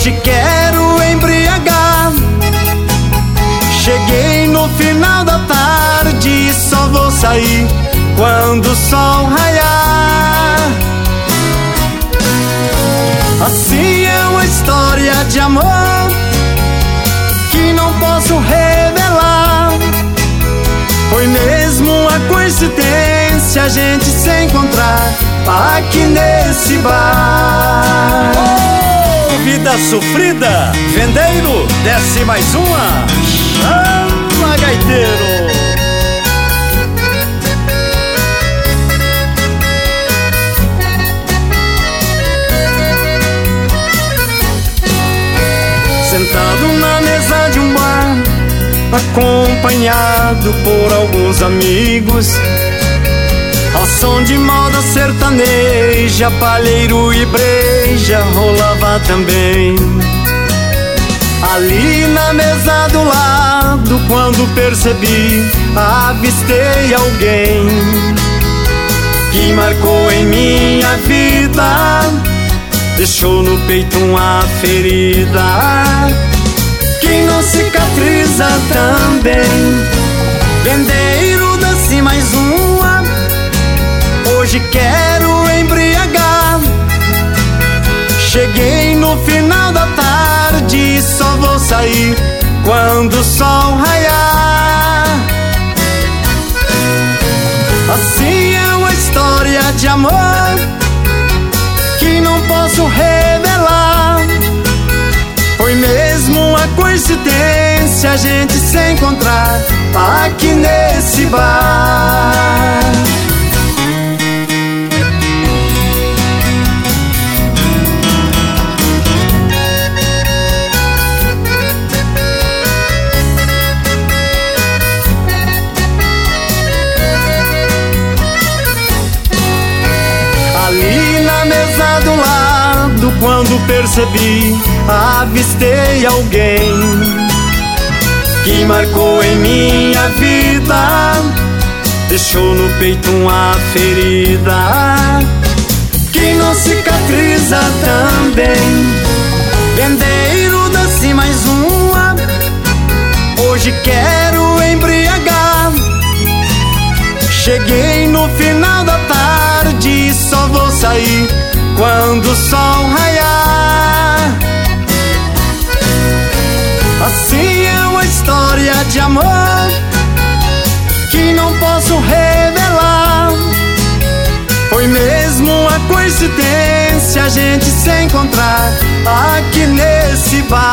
Hoje quero embriagar. Cheguei no final da tarde e só vou sair quando o sol raiar. Assim é uma história de amor que não posso revelar. Foi mesmo uma coincidência a gente se encontrar aqui nesse bar. Oh, vida sofrida, vendeiro, desce mais uma. Chama, gaiteiro. Sentado na mesa de um bar, acompanhado por alguns amigos, ao som de moda sertaneja, palheiro e breja rolava também. Ali na mesa do lado, quando percebi, avistei alguém que marcou em minha vida, deixou no peito uma ferida que não cicatriza também. Vendeiro, dance mais uma. Hoje quero embriagar. Cheguei no final da tarde e só vou sair quando o sol raiar. Assim é uma história de amor que não posso revelar. Foi mesmo uma coincidência a gente se encontrar aqui nesse bar. Ali na mesa do lado, quando percebi, avistei alguém que marcou em minha vida, deixou no peito uma ferida que não cicatriza também. Vendeiro, dance mais uma. Hoje quero embriagar. Cheguei no final da tarde e só vou sair quando o sol raiar. Assim é uma história de amor que não posso revelar. Foi mesmo uma coincidência a gente se encontrar aqui nesse bar.